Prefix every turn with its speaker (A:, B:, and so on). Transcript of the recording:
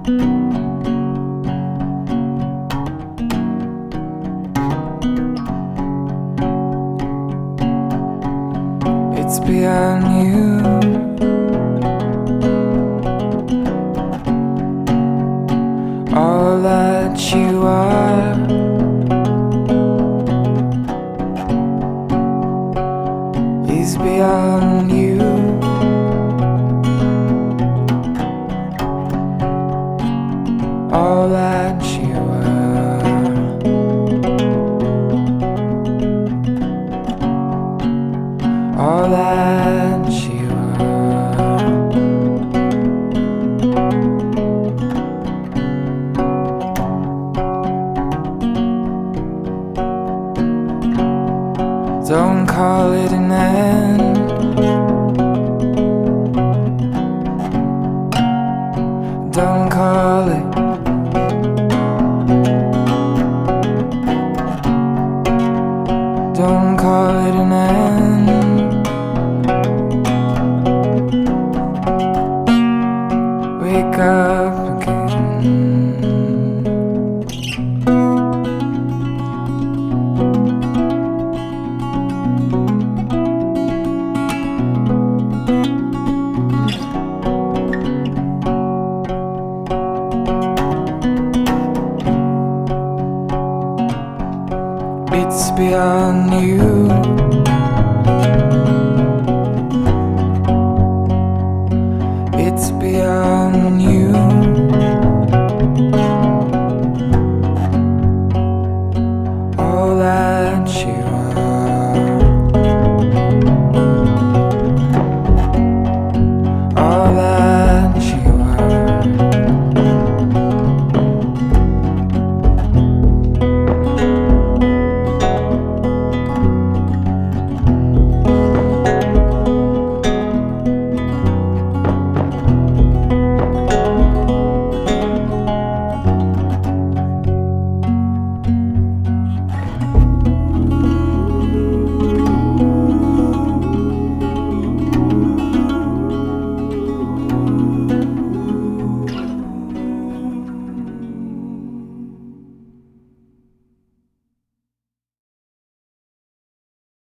A: It's beyond you. All that you are is beyond you. All that you are, all that you are. Don't call it an end. Don't call it. Don't call it an end. Wake up again. It's beyond you.